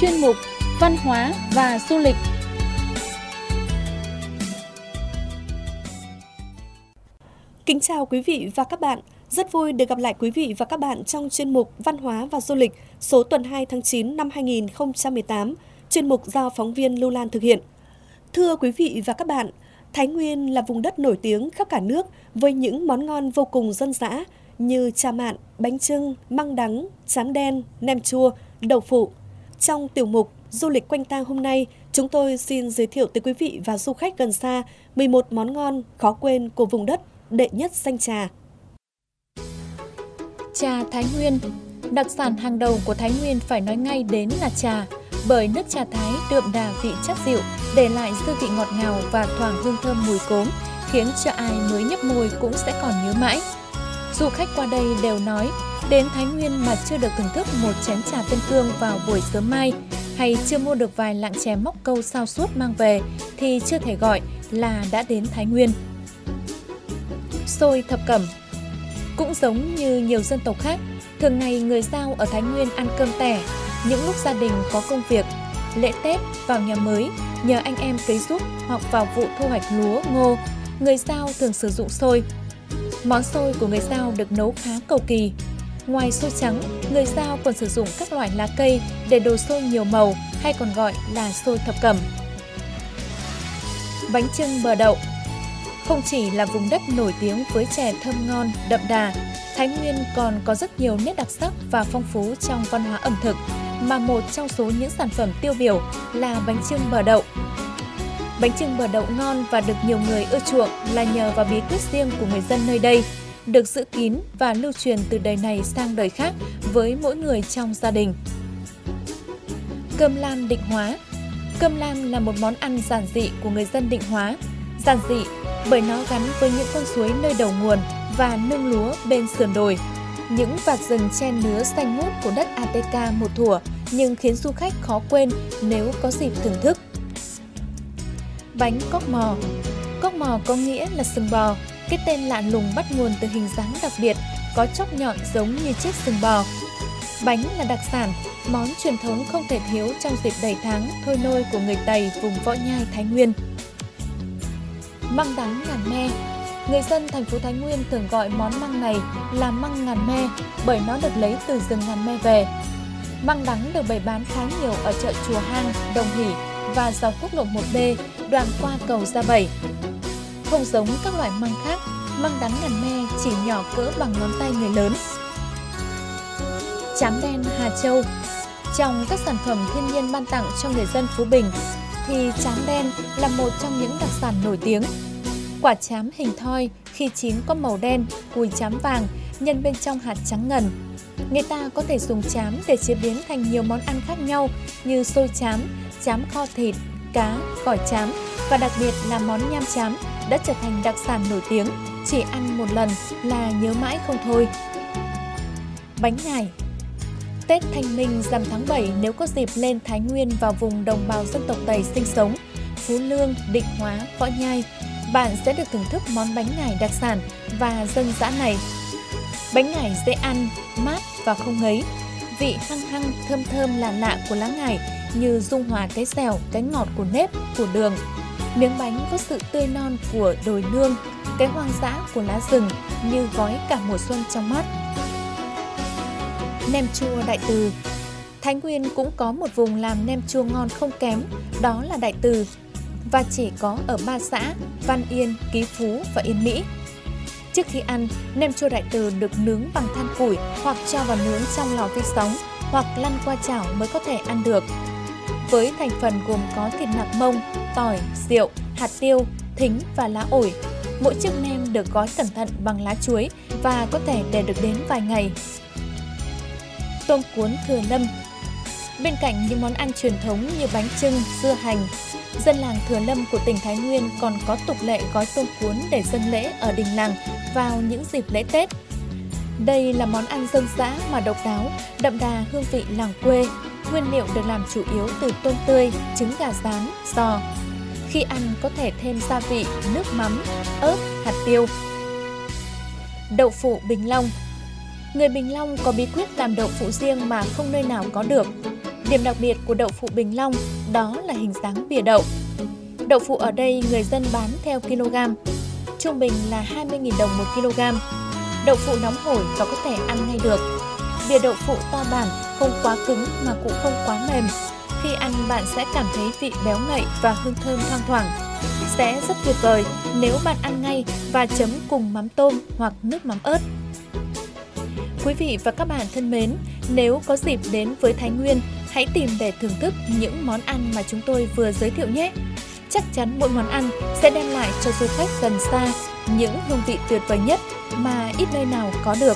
chuyên mục Văn hóa và du lịch. Kính chào quý vị và các bạn. Rất vui được gặp lại quý vị và các bạn trong chuyên mục Văn hóa và du lịch số tuần 2 tháng 9 năm 2018, chuyên mục do phóng viên Lưu Lan thực hiện. Thưa quý vị và các bạn, Thái Nguyên là vùng đất nổi tiếng khắp cả nước với những món ngon vô cùng dân dã như chả mạn, bánh chưng, măng đắng, tráng đen, nem chua, đậu phụ. Trong tiểu mục Du lịch quanh ta hôm nay, chúng tôi xin giới thiệu tới quý vị và du khách gần xa 11 món ngon khó quên của vùng đất đệ nhất danh trà. Trà Thái Nguyên. Đặc sản hàng đầu của Thái Nguyên phải nói ngay đến là trà, bởi nước trà Thái đượm đà vị chắc dịu, để lại dư vị ngọt ngào và thoảng hương thơm mùi cốm, khiến cho ai mới nhấp môi cũng sẽ còn nhớ mãi. Du khách qua đây đều nói, đến Thái Nguyên mà chưa được thưởng thức một chén trà Tân Cương vào buổi sớm mai, hay chưa mua được vài lạng chè móc câu sao suốt mang về, thì chưa thể gọi là đã đến Thái Nguyên. Xôi thập cẩm. Cũng giống như nhiều dân tộc khác, thường ngày người Dao ở Thái Nguyên ăn cơm tẻ. Những lúc gia đình có công việc, lễ Tết, vào nhà mới, nhờ anh em cấy giúp hoặc vào vụ thu hoạch lúa, ngô, người Dao thường sử dụng xôi. Món xôi của người Dao được nấu khá cầu kỳ. Ngoài xôi trắng, người Dao còn sử dụng các loại lá cây để đồ xôi nhiều màu, hay còn gọi là xôi thập cẩm. Bánh chưng bờ đậu. Không chỉ là vùng đất nổi tiếng với chè thơm ngon, đậm đà, Thái Nguyên còn có rất nhiều nét đặc sắc và phong phú trong văn hóa ẩm thực, mà một trong số những sản phẩm tiêu biểu là bánh chưng bờ đậu. Bánh chưng bờ đậu ngon và được nhiều người ưa chuộng là nhờ vào bí quyết riêng của người dân nơi đây, được giữ kín và lưu truyền từ đời này sang đời khác với mỗi người trong gia đình. Cơm lam Định Hóa. Cơm lam là một món ăn giản dị của người dân Định Hóa. Giản dị bởi nó gắn với những con suối nơi đầu nguồn và nương lúa bên sườn đồi. Những vạt rừng chen nứa xanh mút của đất Attica một thuở, nhưng khiến du khách khó quên nếu có dịp thưởng thức. Bánh cóc mò. Cóc mò có nghĩa là sừng bò. Cái tên lạ lùng bắt nguồn từ hình dáng đặc biệt, có chóp nhọn giống như chiếc sừng bò. Bánh là đặc sản, món truyền thống không thể thiếu trong dịp đầy tháng thôi nôi của người Tây vùng Võ Nhai, Thái Nguyên. Măng đắng ngàn me. Người dân thành phố Thái Nguyên thường gọi món măng này là măng ngàn me bởi nó được lấy từ rừng ngàn me về. Măng đắng được bày bán khá nhiều ở chợ Chùa Hang, Đồng Hỷ và dọc quốc lộ 1B đoạn qua cầu Gia Bảy. Không giống các loại măng khác, măng đắng ngàn me chỉ nhỏ cỡ bằng ngón tay người lớn. Trám đen Hà Châu. Trong các sản phẩm thiên nhiên ban tặng cho người dân Phú Bình, thì trám đen là một trong những đặc sản nổi tiếng. Quả trám hình thoi khi chín có màu đen, cùi trám vàng, nhân bên trong hạt trắng ngần. Người ta có thể dùng trám để chế biến thành nhiều món ăn khác nhau như xôi trám, trám kho thịt, cá, gỏi trám và đặc biệt là món nham trám đã trở thành đặc sản nổi tiếng, chỉ ăn một lần là nhớ mãi không thôi. Bánh ngải. Tết Thanh Minh rằm tháng 7 nếu có dịp lên Thái Nguyên vào vùng đồng bào dân tộc Tây sinh sống, Phú Lương, Định Hóa, Võ Nhai, bạn sẽ được thưởng thức món bánh ngải đặc sản và dân dã này. Bánh ngải dễ ăn, mát và không ngấy. Vị hăng hăng, thơm thơm lạ lạ của lá ngải như dung hòa cái dẻo, cái ngọt của nếp, của đường. Miếng bánh có sự tươi non của đồi nương, cái hoang dã của lá rừng như gói cả mùa xuân trong mắt. Nem chua Đại Từ. Thái Nguyên cũng có một vùng làm nem chua ngon không kém, đó là Đại Từ, và chỉ có ở 3 xã Văn Yên, Ký Phú và Yên Mỹ. Trước khi ăn, nem chua Đại Từ được nướng bằng than củi hoặc cho vào nướng trong lò vi sóng hoặc lăn qua chảo mới có thể ăn được. Với thành phần gồm có thịt nạc mông, tỏi, rượu, hạt tiêu, thính và lá ổi. Mỗi chiếc nem được gói cẩn thận bằng lá chuối và có thể để được đến vài ngày. Tôm cuốn Thừa Lâm. Bên cạnh những món ăn truyền thống như bánh chưng, dưa hành, dân làng Thừa Lâm của tỉnh Thái Nguyên còn có tục lệ gói tôm cuốn để dâng lễ ở đình làng vào những dịp lễ Tết. Đây là món ăn dân dã mà độc đáo, đậm đà hương vị làng quê. Nguyên liệu được làm chủ yếu từ tôm tươi, trứng gà rán, giò. Khi ăn có thể thêm gia vị, nước mắm, ớt, hạt tiêu. Đậu phụ Bình Long. Người Bình Long có bí quyết làm đậu phụ riêng mà không nơi nào có được. Điểm đặc biệt của đậu phụ Bình Long đó là hình dáng bìa đậu. Đậu phụ ở đây người dân bán theo kg, trung bình là 20.000 đồng 1 kg. Đậu phụ nóng hổi và có thể ăn ngay được. Bìa đậu phụ to bản, không quá cứng mà cũng không quá mềm. Khi ăn bạn sẽ cảm thấy vị béo ngậy và hương thơm thoang thoảng. Sẽ rất tuyệt vời nếu bạn ăn ngay và chấm cùng mắm tôm hoặc nước mắm ớt. Quý vị và các bạn thân mến, nếu có dịp đến với Thái Nguyên, hãy tìm để thưởng thức những món ăn mà chúng tôi vừa giới thiệu nhé. Chắc chắn mỗi món ăn sẽ đem lại cho du khách gần xa những hương vị tuyệt vời nhất mà ít nơi nào có được.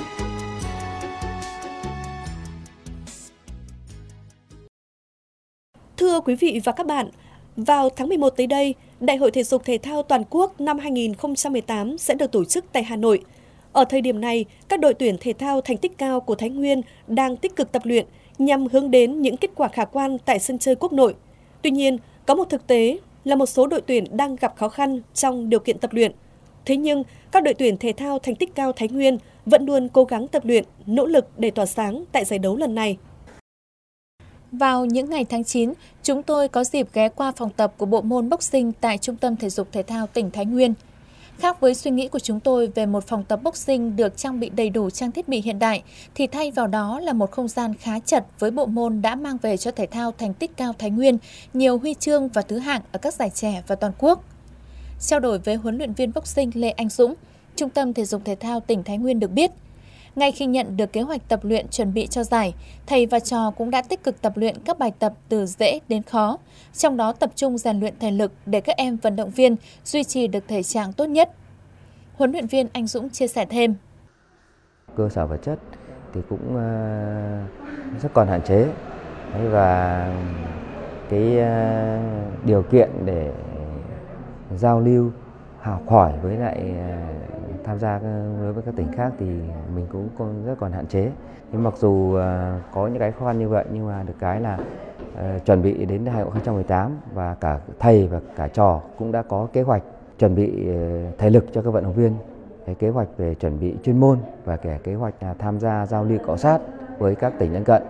Thưa quý vị và các bạn, vào tháng 11 tới đây, Đại hội Thể dục Thể thao Toàn quốc năm 2018 sẽ được tổ chức tại Hà Nội. Ở thời điểm này, các đội tuyển thể thao thành tích cao của Thái Nguyên đang tích cực tập luyện nhằm hướng đến những kết quả khả quan tại sân chơi quốc nội. Tuy nhiên, có một thực tế là một số đội tuyển đang gặp khó khăn trong điều kiện tập luyện. Thế nhưng, các đội tuyển thể thao thành tích cao Thái Nguyên vẫn luôn cố gắng tập luyện, nỗ lực để tỏa sáng tại giải đấu lần này. Vào những ngày tháng 9, chúng tôi có dịp ghé qua phòng tập của bộ môn boxing tại Trung tâm Thể dục Thể thao tỉnh Thái Nguyên. Khác với suy nghĩ của chúng tôi về một phòng tập boxing được trang bị đầy đủ trang thiết bị hiện đại, thì thay vào đó là một không gian khá chật với bộ môn đã mang về cho thể thao thành tích cao Thái Nguyên nhiều huy chương và thứ hạng ở các giải trẻ và toàn quốc. Trao đổi với huấn luyện viên boxing Lê Anh Dũng, Trung tâm Thể dục Thể thao tỉnh Thái Nguyên được biết, ngay khi nhận được kế hoạch tập luyện chuẩn bị cho giải, thầy và trò cũng đã tích cực tập luyện các bài tập từ dễ đến khó, trong đó tập trung rèn luyện thể lực để các em vận động viên duy trì được thể trạng tốt nhất. Huấn luyện viên Anh Dũng chia sẻ thêm. Cơ sở vật chất thì cũng rất còn hạn chế và cái điều kiện để giao lưu học hỏi với lại tham gia đối với các tỉnh khác thì mình cũng rất còn hạn chế. Nhưng mặc dù có những cái khó khăn như vậy nhưng mà được cái là chuẩn bị đến 2018 và cả thầy và cả trò cũng đã có kế hoạch chuẩn bị thể lực cho các vận động viên, cái kế hoạch về chuẩn bị chuyên môn và cả kế hoạch là tham gia giao lưu cọ sát với các tỉnh lân cận.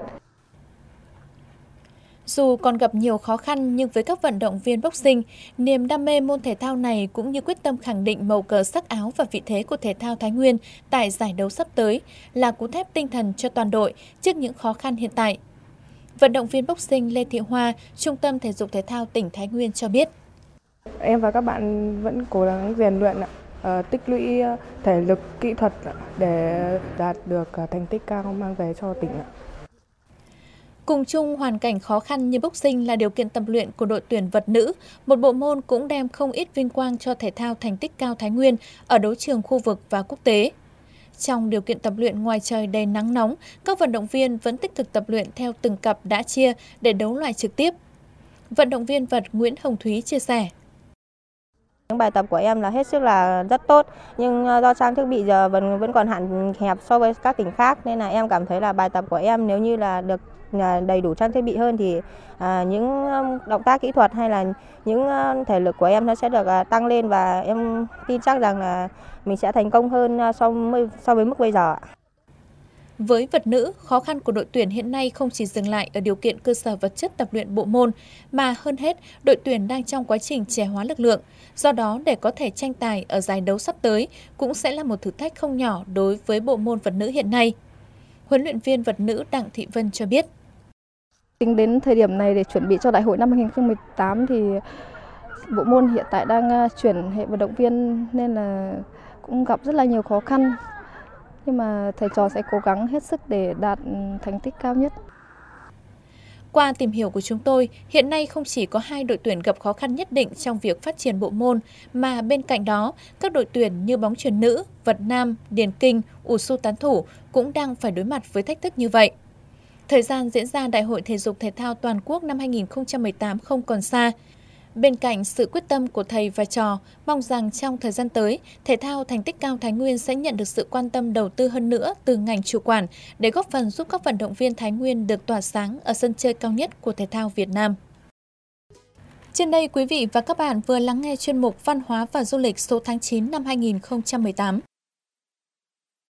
Dù còn gặp nhiều khó khăn nhưng với các vận động viên boxing, niềm đam mê môn thể thao này cũng như quyết tâm khẳng định màu cờ sắc áo và vị thế của thể thao Thái Nguyên tại giải đấu sắp tới là cú thép tinh thần cho toàn đội trước những khó khăn hiện tại. Vận động viên boxing Lê Thị Hoa, Trung tâm Thể dục Thể thao tỉnh Thái Nguyên cho biết. Em và các bạn vẫn cố gắng rèn luyện, tích lũy thể lực, kỹ thuật để đạt được thành tích cao mang về cho tỉnh. Cùng chung hoàn cảnh khó khăn như boxing là điều kiện tập luyện của đội tuyển vật nữ, một bộ môn cũng đem không ít vinh quang cho thể thao thành tích cao Thái Nguyên ở đấu trường khu vực và quốc tế. Trong điều kiện tập luyện ngoài trời đầy nắng nóng, các vận động viên vẫn tích cực tập luyện theo từng cặp đã chia để đấu loại trực tiếp. Vận động viên vật Nguyễn Hồng Thúy chia sẻ. Những bài tập của em là hết sức là rất tốt, nhưng do trang thiết bị giờ vẫn còn hạn hẹp so với các tỉnh khác nên là em cảm thấy là bài tập của em nếu như là được đầy đủ trang thiết bị hơn thì những động tác kỹ thuật hay là những thể lực của em nó sẽ được tăng lên và em tin chắc rằng là mình sẽ thành công hơn so với mức bây giờ. Với vật nữ, khó khăn của đội tuyển hiện nay không chỉ dừng lại ở điều kiện cơ sở vật chất tập luyện bộ môn, mà hơn hết, đội tuyển đang trong quá trình trẻ hóa lực lượng. Do đó, để có thể tranh tài ở giải đấu sắp tới cũng sẽ là một thử thách không nhỏ đối với bộ môn vật nữ hiện nay. Huấn luyện viên vật nữ Đặng Thị Vân cho biết. Tính đến thời điểm này để chuẩn bị cho đại hội năm 2018 thì bộ môn hiện tại đang chuyển hệ vận động viên nên là cũng gặp rất là nhiều khó khăn. Nhưng mà thầy trò sẽ cố gắng hết sức để đạt thành tích cao nhất. Qua tìm hiểu của chúng tôi, hiện nay không chỉ có 2 đội tuyển gặp khó khăn nhất định trong việc phát triển bộ môn, mà bên cạnh đó, các đội tuyển như bóng chuyền nữ, vật nam, điền kinh, ủ xu tán thủ cũng đang phải đối mặt với thách thức như vậy. Thời gian diễn ra Đại hội Thể dục Thể thao Toàn quốc năm 2018 không còn xa. Bên cạnh sự quyết tâm của thầy và trò, mong rằng trong thời gian tới, thể thao thành tích cao Thái Nguyên sẽ nhận được sự quan tâm đầu tư hơn nữa từ ngành chủ quản để góp phần giúp các vận động viên Thái Nguyên được tỏa sáng ở sân chơi cao nhất của thể thao Việt Nam. Trên đây, quý vị và các bạn vừa lắng nghe chuyên mục Văn hóa và Du lịch số tháng 9 năm 2018.